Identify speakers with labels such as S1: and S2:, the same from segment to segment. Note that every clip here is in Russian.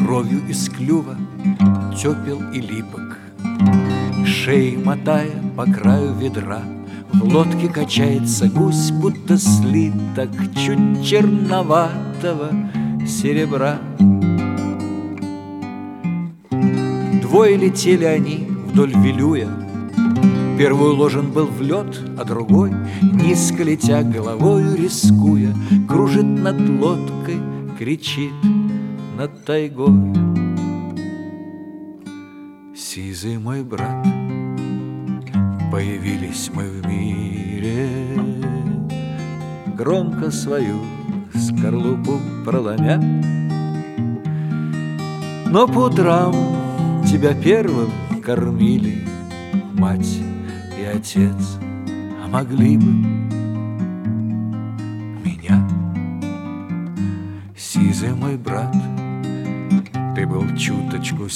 S1: кровью из клюва, тепел и липок. Шеей мотая по краю ведра, в лодке качается гусь, будто слиток чуть черноватого серебра. Двое летели они вдоль Вилюя. Первый уложен был в лед, а другой, низко летя головою, рискуя, кружит над лодкой, кричит над тайгой. Сизый мой брат, появились мы в мире, громко свою скорлупу проломя. Но по утрам тебя первым кормили мать и отец, а могли бы меня. Сизый мой брат, ты был чуточку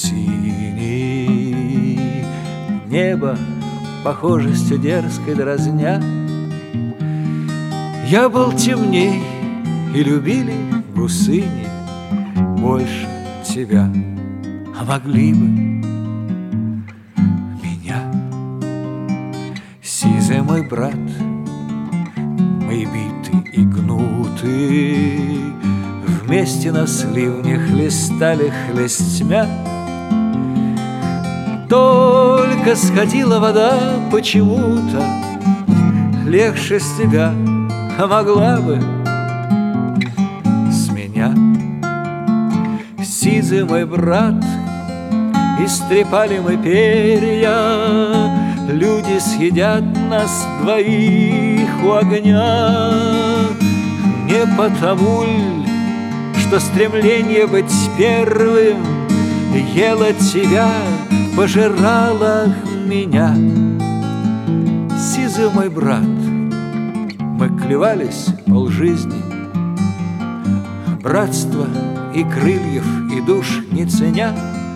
S1: синий, небо похожестью дерзкой дразня. Я был темней, и любили гусыни больше тебя, а могли бы меня. Сизый мой брат, мы биты и гнуты, вместе на сливне хлестали хлестьмя. Только сходила вода почему-то легче с тебя, а могла бы с меня. Сизый мой брат, истрепали мы перья, люди съедят нас двоих у огня. Не потому ль, что стремление быть первым ело тебя, пожирало меня. Сизый мой брат, мы клевались полжизни, братства и крыльев, и душ не ценя.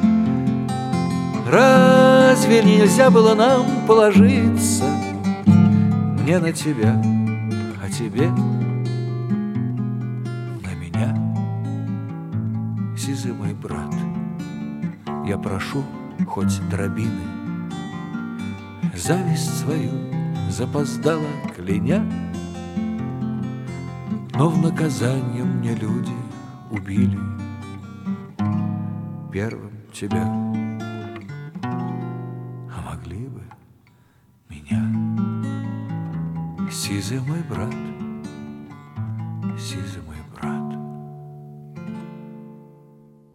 S1: Разве нельзя было нам положиться, мне на тебя, а тебе на меня? Сизый мой брат, я прошу хоть дробины, зависть свою запоздала кляня, но в наказание мне люди убили первым тебя, а могли бы меня. Сизый мой брат, сизый мой брат.